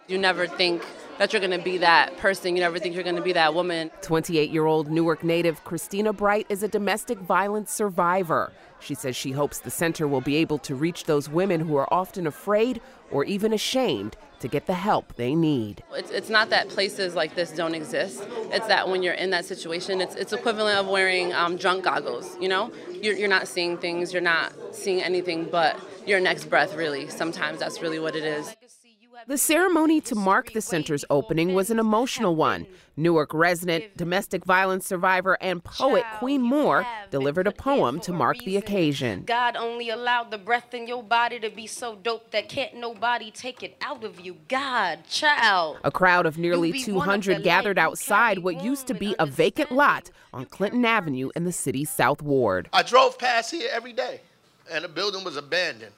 You never think that you're going to be that person. You never think you're going to be that woman. 28-year-old Newark native Christina Bright is a domestic violence survivor. She says she hopes the center will be able to reach those women who are often afraid or even ashamed to get the help they need. It's not that places like this don't exist. It's that when you're in that situation, it's equivalent of wearing drunk goggles, you know? You're not seeing things, you're not seeing anything but your next breath, really. Sometimes that's really what it is. The ceremony to mark the center's opening was an emotional one. Newark resident, domestic violence survivor, and poet Queen Moore delivered a poem to mark the occasion. God only allowed the breath in your body to be so dope that can't nobody take it out of you. God, child. A crowd of nearly 200 gathered outside what used to be a vacant lot on Clinton Avenue in the city's South Ward. I drove past here every day, and the building was abandoned.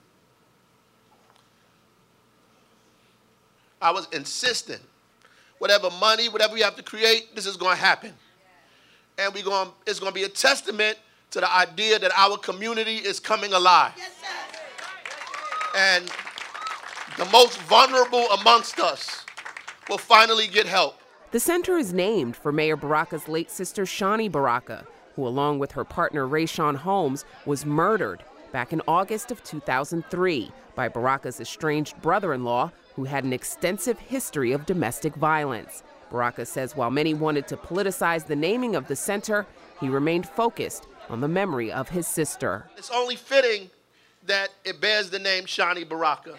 I was insistent, whatever money, whatever we have to create, this is going to happen. And it's going to be a testament to the idea that our community is coming alive. Yes, sir. And the most vulnerable amongst us will finally get help. The center is named for Mayor Baraka's late sister, Shani Baraka, who, along with her partner, Rayshawn Holmes, was murdered back in August of 2003 by Baraka's estranged brother-in-law, who had an extensive history of domestic violence. Baraka says while many wanted to politicize the naming of the center, he remained focused on the memory of his sister. It's only fitting that it bears the name Shani Baraka.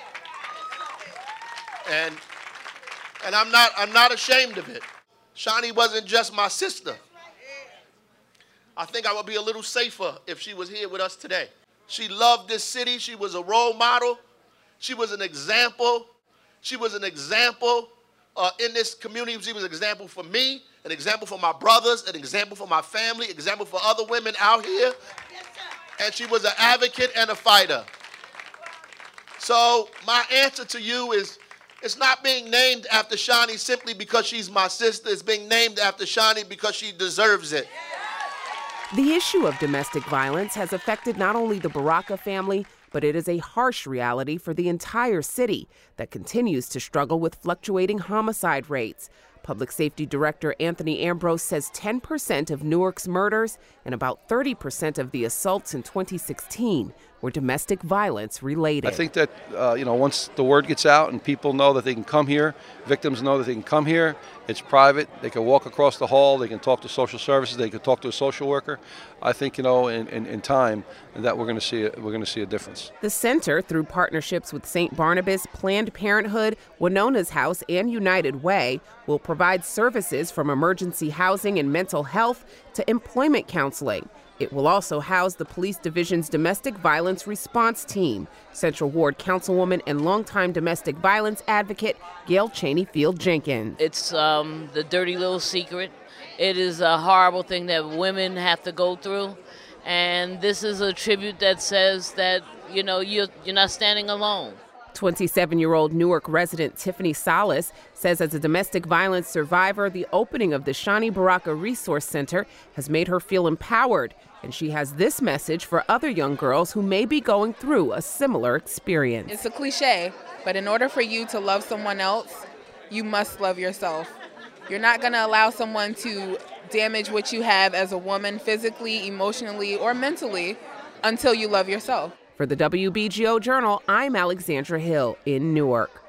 And I'm not ashamed of it. Shani wasn't just my sister. I think I would be a little safer if she was here with us today. She loved this city. She was a role model. She was an example. She was an example in this community. She was an example for me, an example for my brothers, an example for my family, an example for other women out here. And she was an advocate and a fighter. So my answer to you is, it's not being named after Shani simply because she's my sister. It's being named after Shani because she deserves it. The issue of domestic violence has affected not only the Baraka family, but it is a harsh reality for the entire city that continues to struggle with fluctuating homicide rates. Public Safety Director Anthony Ambrose says 10% of Newark's murders and about 30% of the assaults in 2016 were domestic violence related. I think that, once the word gets out and people know that they can come here, victims know that they can come here, it's private, they can walk across the hall, they can talk to social services, they can talk to a social worker. I think, in time that we're going to see a difference. The center, through partnerships with St. Barnabas, Planned Parenthood, Winona's House, and United Way, will provide services from emergency housing and mental health to employment counseling. It will also house the police division's domestic violence response team. Central Ward Councilwoman and longtime domestic violence advocate Gail Cheney Field Jenkins. It's the dirty little secret. It is a horrible thing that women have to go through. And this is a tribute that says that, you're not standing alone. 27-year-old Newark resident Tiffany Salas says as a domestic violence survivor, the opening of the Shani Baraka Resource Center has made her feel empowered. And she has this message for other young girls who may be going through a similar experience. It's a cliche, but in order for you to love someone else, you must love yourself. You're not going to allow someone to damage what you have as a woman physically, emotionally, or mentally until you love yourself. For the WBGO Journal, I'm Alexandra Hill in Newark.